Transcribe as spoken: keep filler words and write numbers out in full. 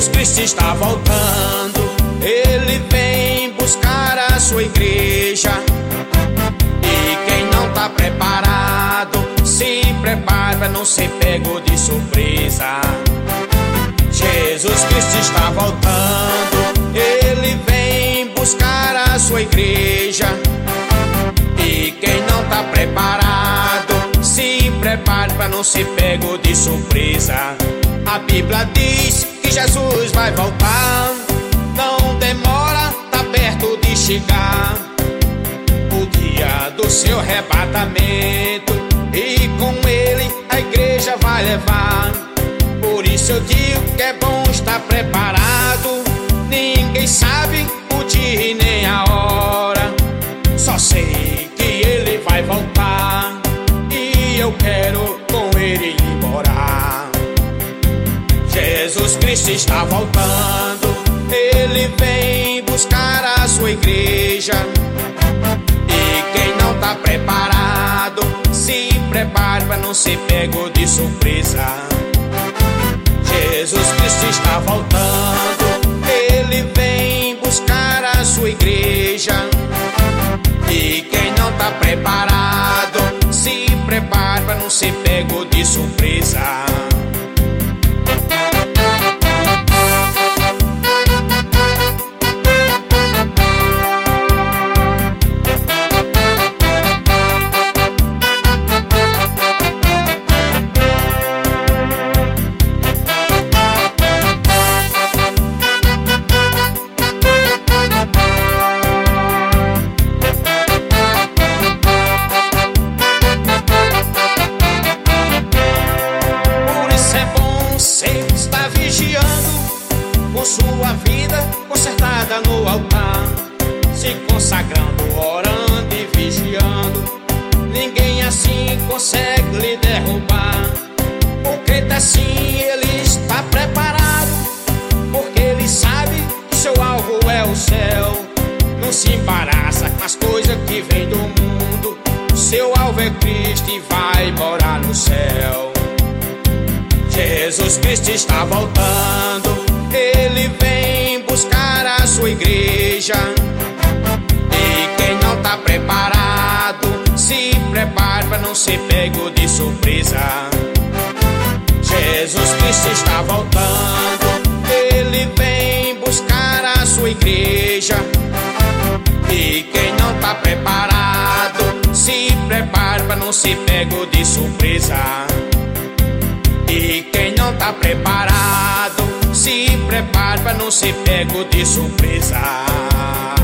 Jesus Cristo está voltando. Ele vem buscar a sua igreja. E quem não tá preparado, se prepare para não ser pego de surpresa. Jesus Cristo está voltando. Ele vem buscar a sua igreja. E quem não tá preparado, se prepare para não ser pego de surpresa. A Bíblia diz que Jesus vai voltar. Não demora, tá perto de chegar o dia do seu arrebatamento. E com ele a igreja vai levar. Por isso eu digo que é bom estar preparado. Ninguém sabe o dia e nem a hora. Só sei que ele vai voltar. E eu quero com ele ir embora. Jesus Cristo está voltando. Ele vem buscar a sua igreja. E quem não tá preparado, se prepare para não ser pego de surpresa. Jesus Cristo está voltando. Ele vem buscar a sua igreja. E quem não tá preparado, se prepare para não ser pego de surpresa. Você está vigiando, com sua vida consertada no altar, se consagrando, orando e vigiando. Ninguém assim consegue lhe derrubar. O crente assim, ele está preparado, porque ele sabe que seu alvo é o céu. Não se embaraça com as coisas que vêm do mundo. Seu alvo é Cristo e vai morar no céu. Jesus Cristo está voltando. Ele vem buscar a sua igreja. E quem não tá preparado, se prepare para não ser pego de surpresa. Jesus Cristo está voltando. Ele vem buscar a sua igreja. E quem não tá preparado, se prepare para não ser pego de surpresa. E quem não tá preparado, se prepare para não ser pego de surpresa.